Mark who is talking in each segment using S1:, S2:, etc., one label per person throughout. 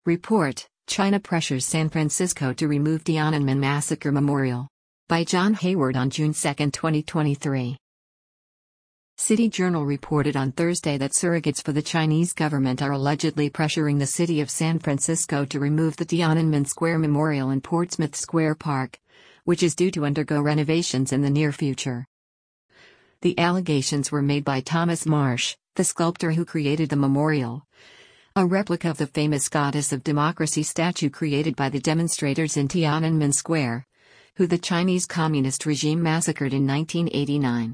S1: Report: China pressures San Francisco to remove Tiananmen Massacre Memorial. By John Hayward on June 2, 2023. City Journal reported on Thursday that surrogates for the Chinese government are allegedly pressuring the city of San Francisco to remove the Tiananmen Square Memorial in Portsmouth Square Park, which is due to undergo renovations in the near future. The allegations were made by Thomas Marsh, the sculptor who created the memorial, a replica of the famous Goddess of Democracy statue created by the demonstrators in Tiananmen Square, who the Chinese Communist regime massacred in 1989.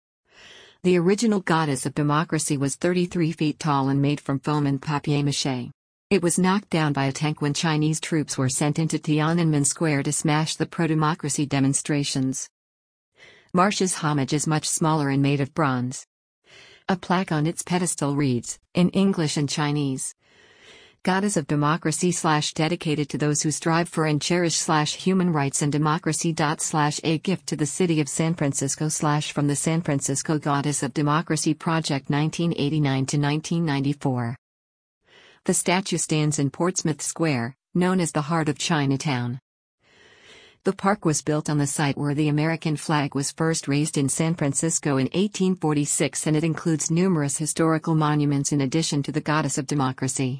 S1: The original Goddess of Democracy was 33 feet tall and made from foam and papier-mâché. It was knocked down by a tank when Chinese troops were sent into Tiananmen Square to smash the pro-democracy demonstrations. Marsh's homage is much smaller and made of bronze. A plaque on its pedestal reads, in English and Chinese, Goddess of Democracy / dedicated to those who strive for and cherish / human rights and democracy / a gift to the city of San Francisco / from the San Francisco Goddess of Democracy Project 1989 to 1994. The statue stands in Portsmouth Square, known as the heart of Chinatown. The park was built on the site where the American flag was first raised in San Francisco in 1846, and it includes numerous historical monuments in addition to the Goddess of Democracy.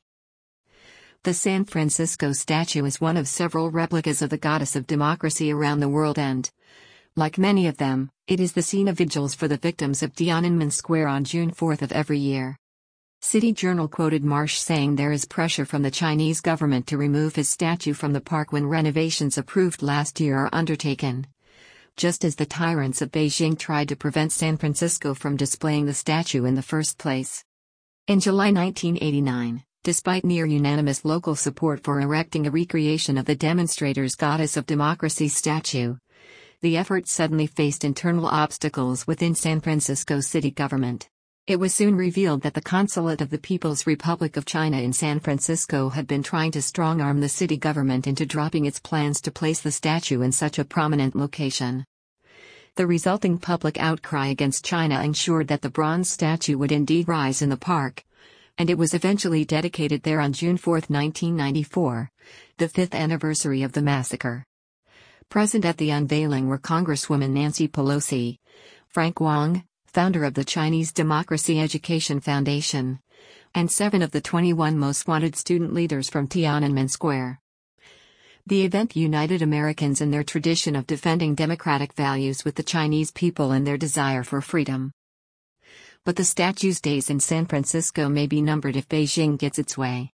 S1: The San Francisco statue is one of several replicas of the Goddess of Democracy around the world and, like many of them, it is the scene of vigils for the victims of Tiananmen Square on June 4 of every year. City Journal quoted Marsh saying there is pressure from the Chinese government to remove his statue from the park when renovations approved last year are undertaken, just as the tyrants of Beijing tried to prevent San Francisco from displaying the statue in the first place. In July 1989, despite near-unanimous local support for erecting a recreation of the demonstrators' Goddess of Democracy statue, the effort suddenly faced internal obstacles within San Francisco city government. It was soon revealed that the Consulate of the People's Republic of China in San Francisco had been trying to strong-arm the city government into dropping its plans to place the statue in such a prominent location. The resulting public outcry against China ensured that the bronze statue would indeed rise in the park, and it was eventually dedicated there on June 4, 1994, the 5th anniversary of the massacre. Present at the unveiling were Congresswoman Nancy Pelosi, Frank Wong, founder of the Chinese Democracy Education Foundation, and 7 of the 21 most wanted student leaders from Tiananmen Square. The event united Americans in their tradition of defending democratic values with the Chinese people and their desire for freedom. But the statue's days in San Francisco may be numbered if Beijing gets its way.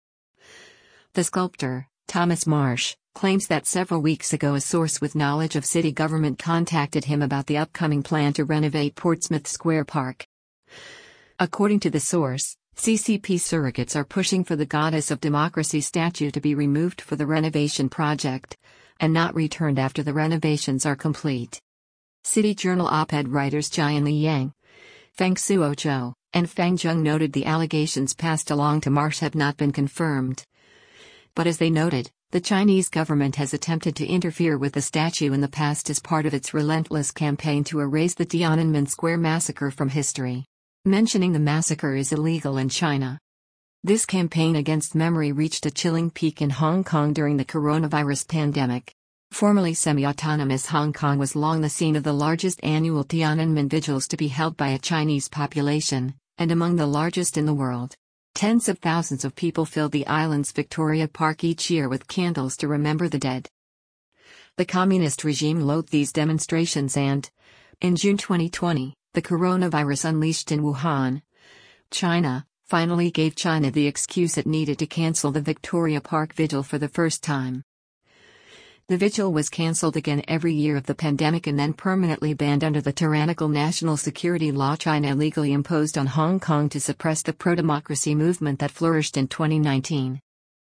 S1: The sculptor, Thomas Marsh, claims that several weeks ago a source with knowledge of city government contacted him about the upcoming plan to renovate Portsmouth Square Park. According to the source, CCP surrogates are pushing for the Goddess of Democracy statue to be removed for the renovation project, and not returned after the renovations are complete. City Journal op-ed writers Jianli Yang, Feng Suo Zhou, and Fang Zheng noted the allegations passed along to Marsh have not been confirmed. But as they noted, the Chinese government has attempted to interfere with the statue in the past as part of its relentless campaign to erase the Tiananmen Square massacre from history. Mentioning the massacre is illegal in China. This campaign against memory reached a chilling peak in Hong Kong during the coronavirus pandemic. Formerly semi-autonomous Hong Kong was long the scene of the largest annual Tiananmen vigils to be held by a Chinese population, and among the largest in the world. Tens of thousands of people filled the island's Victoria Park each year with candles to remember the dead. The communist regime loathed these demonstrations and, in June 2020, the coronavirus unleashed in Wuhan, China, finally gave China the excuse it needed to cancel the Victoria Park vigil for the first time. The vigil was cancelled again every year of the pandemic and then permanently banned under the tyrannical national security law China illegally imposed on Hong Kong to suppress the pro-democracy movement that flourished in 2019.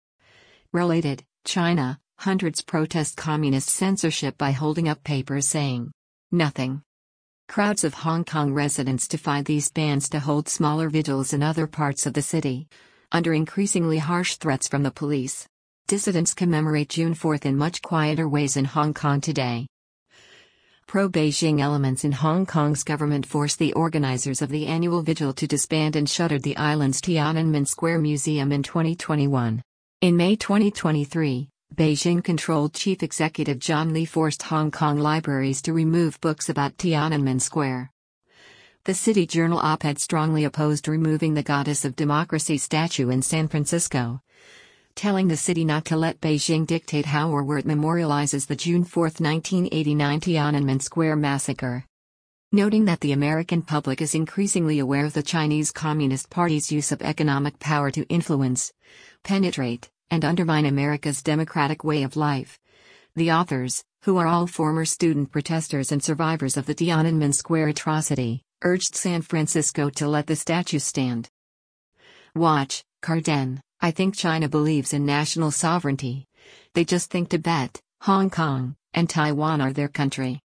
S1: Related, China, hundreds protest communist censorship by holding up papers saying, "Nothing." Crowds of Hong Kong residents defied these bans to hold smaller vigils in other parts of the city, under increasingly harsh threats from the police. Dissidents commemorate June 4 in much quieter ways in Hong Kong today. Pro-Beijing elements in Hong Kong's government forced the organizers of the annual vigil to disband and shuttered the island's Tiananmen Square Museum in 2021. In May 2023, Beijing-controlled Chief Executive John Lee forced Hong Kong libraries to remove books about Tiananmen Square. The City Journal op-ed strongly opposed removing the Goddess of Democracy statue in San Francisco, telling the city not to let Beijing dictate how or where it memorializes the June 4, 1989 Tiananmen Square massacre. Noting that the American public is increasingly aware of the Chinese Communist Party's use of economic power to influence, penetrate, and undermine America's democratic way of life. The authors, who are all former student protesters and survivors of the Tiananmen Square atrocity, urged San Francisco to let the statue stand. Watch, Cardin. I think China believes in national sovereignty. They just think Tibet, Hong Kong, and Taiwan are their country.